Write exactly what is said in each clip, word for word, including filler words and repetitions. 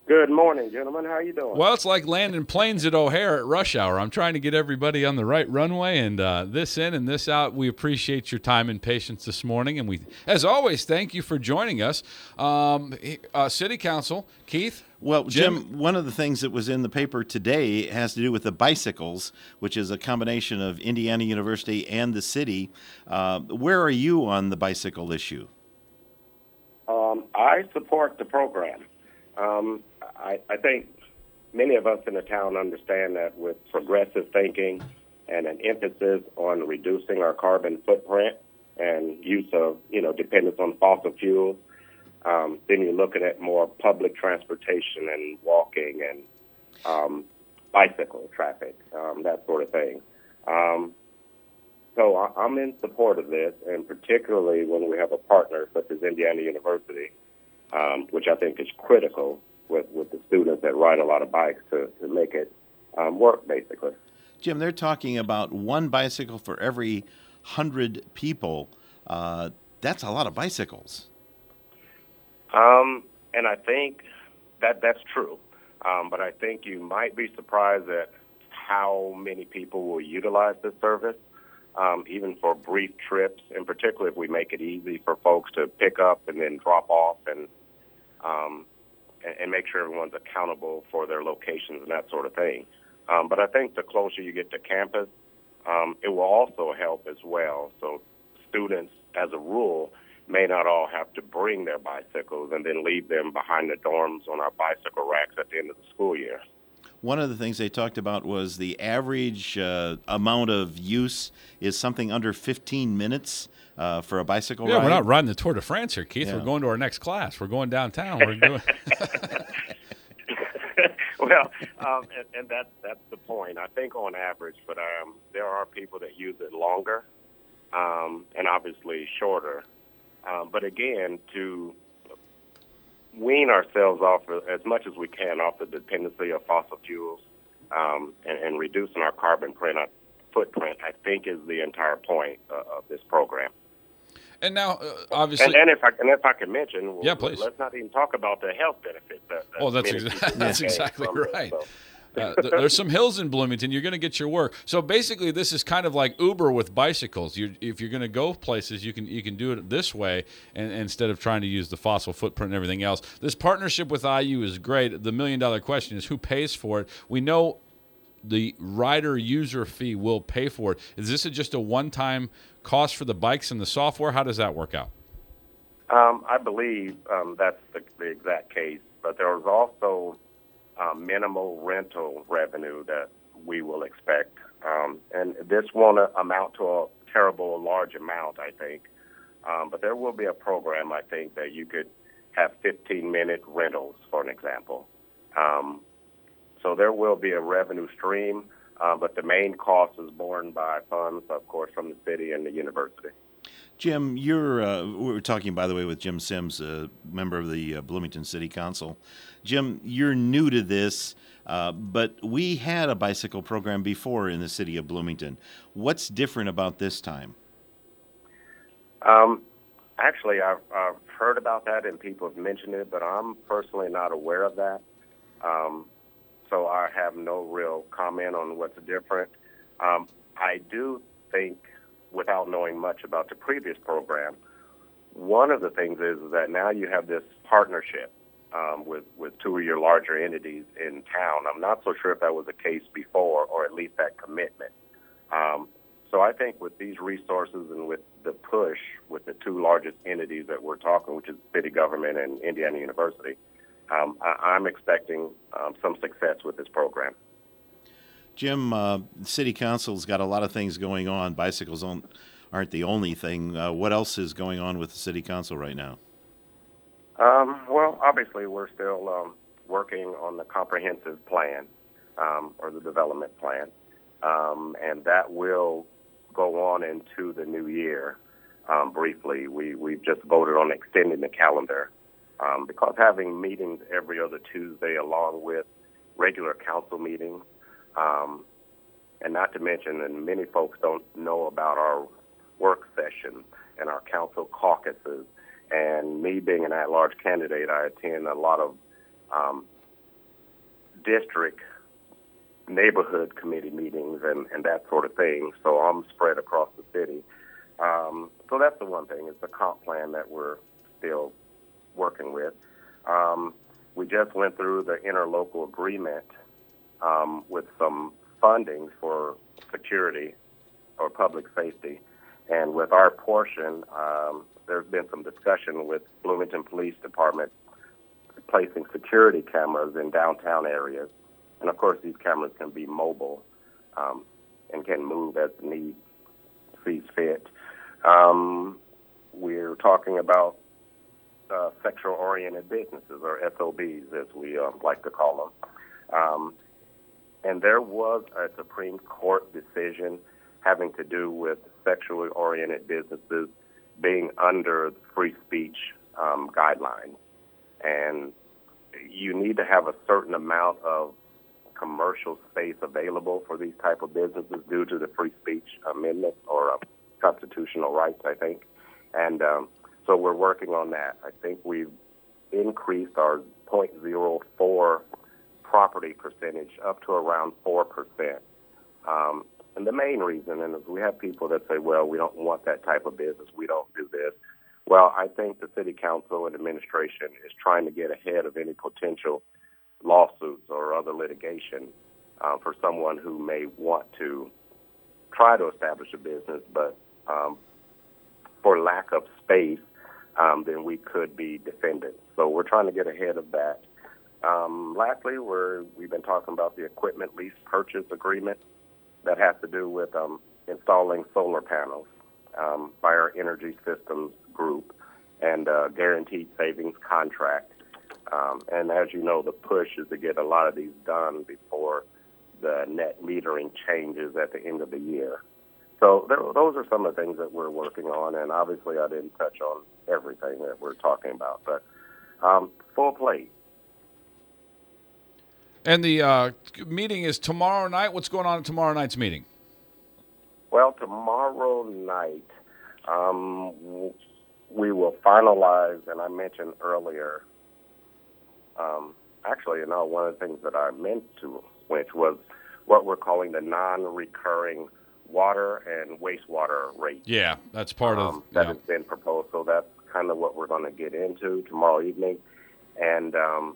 Good morning, gentlemen. How you doing? Well, it's like landing planes at O'Hare at rush hour. I'm trying to get everybody on the right runway, and uh, this in and this out. We appreciate your time and patience this morning, and we, as always, thank you for joining us. Um, uh, City Council, Keith? Well, Jim, Jim, one of the things that was in the paper today has to do with the bicycles, which is a combination of Indiana University and the city. Uh, where are you on the bicycle issue? Um, I support the program. Um, I, I think many of us in the town understand that with progressive thinking and an emphasis on reducing our carbon footprint and use of, you know, dependence on fossil fuels, um, then you're looking at more public transportation and walking and um, bicycle traffic, um, that sort of thing. Um, so I, I'm in support of this, and particularly when we have a partner such as Indiana University, um, which I think is critical with, with the students that ride a lot of bikes to, to make it um, work, basically. Jim, they're talking about one bicycle for every hundred people. Uh, that's a lot of bicycles. Um, and I think that that's true. Um, but I think you might be surprised at how many people will utilize this service, um, even for brief trips, and particularly if we make it easy for folks to pick up and then drop off and um, and, and make sure everyone's accountable for their locations and that sort of thing. Um, but I think the closer you get to campus, um, it will also help as well. So students, as a rule, may not all have to bring their bicycles and then leave them behind the dorms on our bicycle racks at the end of the school year. One of the things they talked about was the average uh, amount of use is something under fifteen minutes uh, for a bicycle yeah, ride. We're not riding the Tour de France here, Keith. Yeah. We're going to our next class. We're going downtown. We're doing. Well, um, and, and that's that's the point. I think on average, but um, there are people that use it longer um, and obviously shorter. Um, but again, to wean ourselves off as much as we can off the dependency of fossil fuels um, and, and reducing our carbon print, uh, footprint, I think is the entire point uh, of this program. And now, uh, obviously, and, and if I and if I can mention, yeah, please. Let's not even talk about the health benefits. That, that oh, that's many exa- people that's gain exactly from this, right. so. Uh, th- there's some hills in Bloomington. You're going to get your work. So basically, this is kind of like Uber with bicycles. You, if you're going to go places, you can you can do it this way, and, and instead of trying to use the fossil footprint and everything else. This partnership with I U is great. The million dollar question is who pays for it. We know the rider user fee will pay for it. Is this a, just a one time cost for the bikes and the software? How does that work out? Um, I believe um, that's the, the exact case, but there was also um, minimal rental revenue that we will expect, um, and this won't amount to a terrible large amount, I think, um, but there will be a program, I think, that you could have fifteen minute rentals, for an example. Um, so there will be a revenue stream, uh, but the main cost is borne by funds, of course, from the city and the university. Jim, you're, uh, we were talking, by the way, with Jim Sims, a member of the uh, Bloomington City Council. Jim, you're new to this, uh, but we had a bicycle program before in the city of Bloomington. What's different about this time? Um, actually, I've, I've heard about that and people have mentioned it, but I'm personally not aware of that. Um, so I have no real comment on what's different. Um, I do think, without knowing much about the previous program, one of the things is that now you have this partnership um, with, with two of your larger entities in town. I'm not so sure if that was the case before, or at least that commitment. Um, so I think with these resources and with the push with the two largest entities that we're talking, which is city government and Indiana University, um, I, I'm expecting um, some success with this program. Jim, uh, City Council's got a lot of things going on. Bicycles aren't the only thing. Uh, what else is going on with the City Council right now? Um, well, obviously, we're still um, working on the comprehensive plan um, or the development plan, um, and that will go on into the new year. Um, briefly, we, we've just voted on extending the calendar um, because having meetings every other Tuesday along with regular council meetings, Um, and not to mention, and many folks don't know about our work session and our council caucuses. And me being an at-large candidate, I attend a lot of um, district neighborhood committee meetings and, and that sort of thing. So I'm spread across the city. Um, so that's the one thing, is the comp plan that we're still working with. Um, we just went through the interlocal agreement um, with some funding for security or public safety. And with our portion, um, there's been some discussion with Bloomington Police Department placing security cameras in downtown areas. And, of course, these cameras can be mobile um, and can move as the need sees fit. Um, we're talking about uh, sexual-oriented businesses, or S O Bs, as we uh, like to call them. Um, and there was a Supreme Court decision having to do with sexually-oriented businesses being under free speech um, guidelines. And you need to have a certain amount of commercial space available for these type of businesses due to the free speech amendment or uh, constitutional rights, I think. And um, so we're working on that. I think we've increased our zero point zero four property percentage up to around four percent. Um, and the main reason, and we have people that say, well, we don't want that type of business, we don't do this. Well, I think the city council and administration is trying to get ahead of any potential lawsuits or other litigation uh, for someone who may want to try to establish a business, but um, for lack of space, um, then we could be defended. So we're trying to get ahead of that. Um, lastly, we're, we've been talking about the equipment lease purchase agreement that has to do with um, installing solar panels um, by our Energy Systems group and uh, guaranteed savings contract. Um, and as you know, the push is to get a lot of these done before the net metering changes at the end of the year. So there, those are some of the things that we're working on, and obviously I didn't touch on everything that we're talking about, but um, full plate. And the uh, meeting is tomorrow night. What's going on at tomorrow night's meeting? Well, tomorrow night um, we will finalize, and I mentioned earlier, um, actually, you know, one of the things that I meant to, which was what we're calling the non-recurring water and wastewater rate. Yeah, that's part um, of that yeah. has been proposed. So that's kind of what we're going to get into tomorrow evening, and um,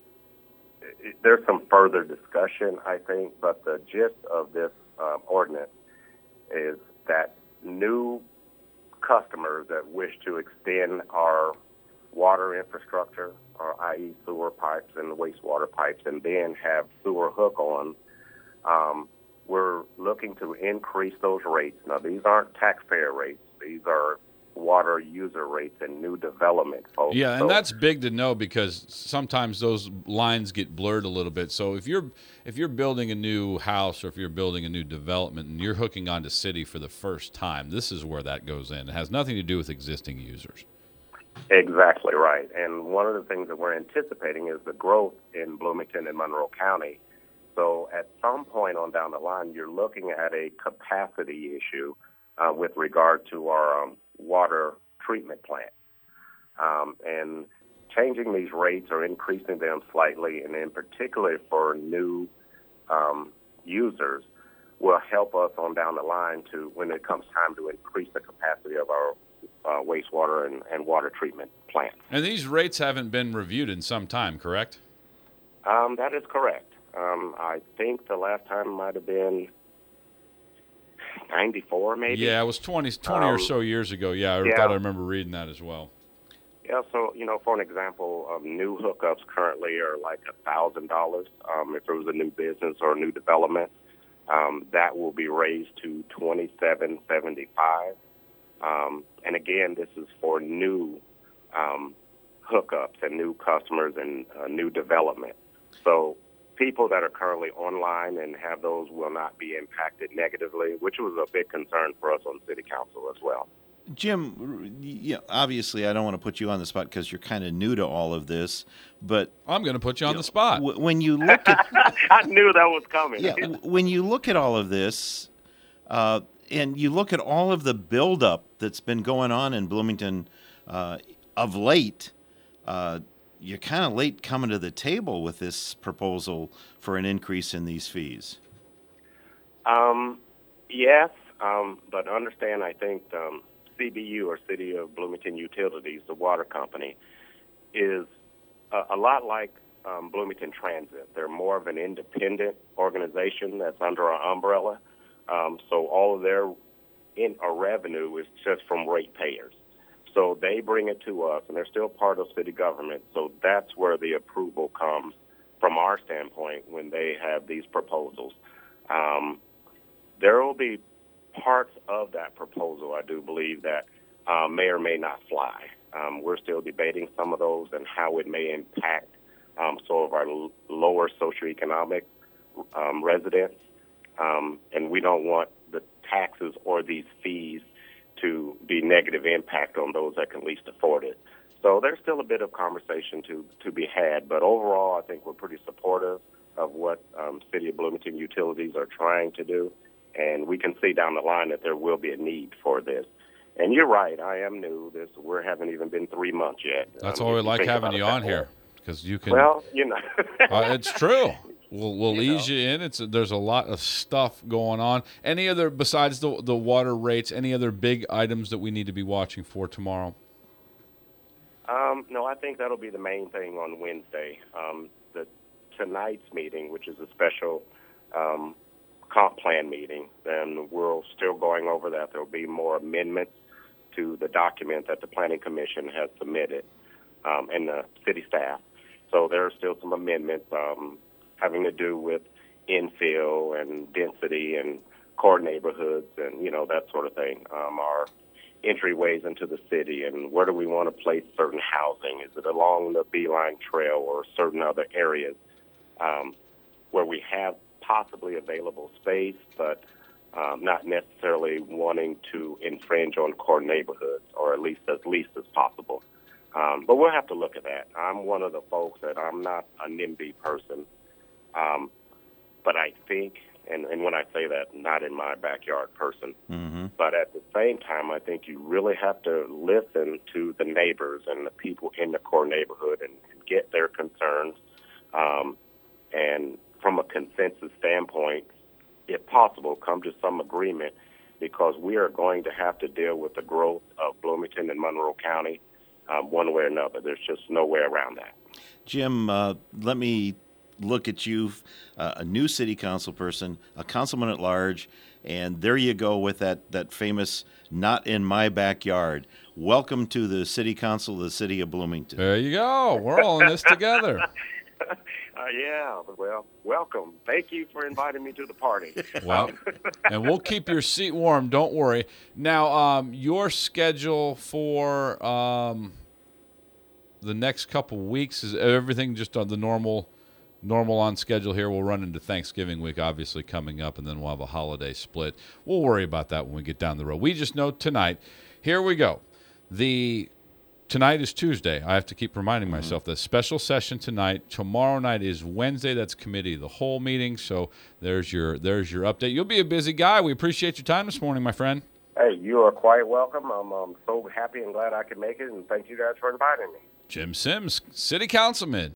it, there's some further discussion, I think. But the gist of this um, ordinance is that new customers that wish to extend our water infrastructure, or that is sewer pipes and wastewater pipes, and then have sewer hook-ons, um, we're looking to increase those rates. Now, these aren't taxpayer rates. These are water user rates and new development, folks. Yeah, and so, that's big to know because sometimes those lines get blurred a little bit. So if you're if you're building a new house or if you're building a new development and you're hooking onto city for the first time, this is where that goes in. It has nothing to do with existing users. Exactly right. And one of the things that we're anticipating is the growth in Bloomington and Monroe County. So at some point on down the line, you're looking at a capacity issue uh, with regard to our um, water treatment plant. Um, and changing these rates or increasing them slightly, and in particular for new um, users, will help us on down the line to when it comes time to increase the capacity of our uh, wastewater and, and water treatment plants. And these rates haven't been reviewed in some time, correct? Um, that is correct. Um, I think the last time might have been ninety-four, maybe. Yeah, it was twenty, twenty um, or so years ago. Yeah, I yeah. thought I remember reading that as well. Yeah, so, you know, for an example, um, new hookups currently are like one thousand dollars. Um, if it was a new business or a new development, um, that will be raised to twenty-seven seventy-five. Um, and again, this is for new um, hookups and new customers and uh, new development. So people that are currently online and have those will not be impacted negatively, which was a big concern for us on City Council as well. Jim, yeah, obviously I don't want to put you on the spot because you're kind of new to all of this, but I'm going to put you on you the know, spot. W- when you look at, I knew that was coming. yeah, w- when you look at all of this, uh, and you look at all of the buildup that's been going on in Bloomington uh, of late, uh, you're kind of late coming to the table with this proposal for an increase in these fees. Um, yes, um, but understand, I think um, C B U, or City of Bloomington Utilities, the water company, is a, a lot like um, Bloomington Transit. They're more of an independent organization that's under our umbrella. Um, so all of their in our revenue is just from ratepayers. So they bring it to us, and they're still part of city government. So that's where the approval comes from our standpoint when they have these proposals. Um, there will be parts of that proposal, I do believe, that uh, may or may not fly. Um, we're still debating some of those and how it may impact um, some of our l- lower socioeconomic um, residents. Um, and we don't want the taxes or these fees to be negative impact on those that can least afford it. So there's still a bit of conversation to, to be had, but overall I think we're pretty supportive of what um, City of Bloomington Utilities are trying to do, and we can see down the line that there will be a need for this. And you're right, I am new. This we haven't even been three months yet. That's um, why we you like think having about you it on that here, way. because you can. Well, you know. uh, it's true. We'll we'll You ease know. you in. It's there's a lot of stuff going on. Any other besides the the water rates? Any other big items that we need to be watching for tomorrow? Um, no, I think that'll be the main thing on Wednesday. Um, the tonight's meeting, which is a special um, comp plan meeting, then we're still going over that. There will be more amendments to the document that the Planning Commission has submitted um, and the city staff. So there are still some amendments um, having to do with infill and density and core neighborhoods and, you know, that sort of thing. Um, our entryways into the city and where do we want to place certain housing? Is it along the Beeline Trail or certain other areas um, where we have possibly available space, but um, not necessarily wanting to infringe on core neighborhoods, or at least as least as possible. Um, but we'll have to look at that. I'm one of the folks that I'm not a NIMBY person, um, but I think, and, and when I say that, not in my backyard person, Mm-hmm. but at the same time, I think you really have to listen to the neighbors and the people in the core neighborhood and, and get their concerns. Um, and from a consensus standpoint, if possible, come to some agreement, because we are going to have to deal with the growth of Bloomington and Monroe County um, one way or another. There's just no way around that. Jim, uh, let me look at you, uh, a new city council person, a councilman at large, and there you go with that, that famous "not in my backyard." Welcome to the city council of the city of Bloomington. There you go. We're all in this together. Uh, yeah, well, welcome. Thank you for inviting me to the party. Well, and we'll keep your seat warm. Don't worry. Now, um, your schedule for um, the next couple weeks, is everything just on the normal, normal on schedule here? We'll run into Thanksgiving week, obviously, coming up, and then we'll have a holiday split. We'll worry about that when we get down the road. We just know tonight. Here we go. The Tonight is Tuesday. I have to keep reminding myself that special session tonight. Tomorrow night is Wednesday. That's committee of the whole meeting. So there's your there's your update. You'll be a busy guy. We appreciate your time this morning, my friend. Hey, you are quite welcome. I'm um, so happy and glad I could make it, and thank you guys for inviting me. Jim Sims, City Councilman,